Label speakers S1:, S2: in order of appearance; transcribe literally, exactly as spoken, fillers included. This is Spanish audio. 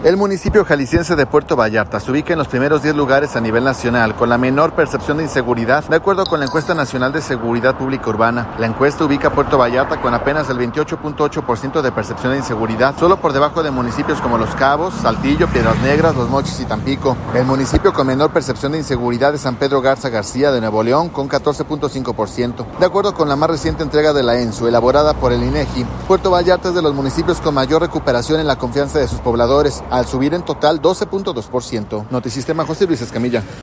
S1: El municipio jalisciense de Puerto Vallarta se ubica en los primeros diez lugares a nivel nacional con la menor percepción de inseguridad, de acuerdo con la encuesta nacional de seguridad pública urbana. La encuesta ubica a Puerto Vallarta con apenas el veintiocho punto ocho por ciento de percepción de inseguridad, solo por debajo de municipios como Los Cabos, Saltillo, Piedras Negras, Los Mochis y Tampico. El municipio con menor percepción de inseguridad es San Pedro Garza García de Nuevo León con catorce punto cinco por ciento. De acuerdo con la más reciente entrega de la ENSU, elaborada por el INEGI, Puerto Vallarta es de los municipios con mayor recuperación en la confianza de sus pobladores, al subir en total doce punto dos por ciento. Notisistema, José Luis Escamilla.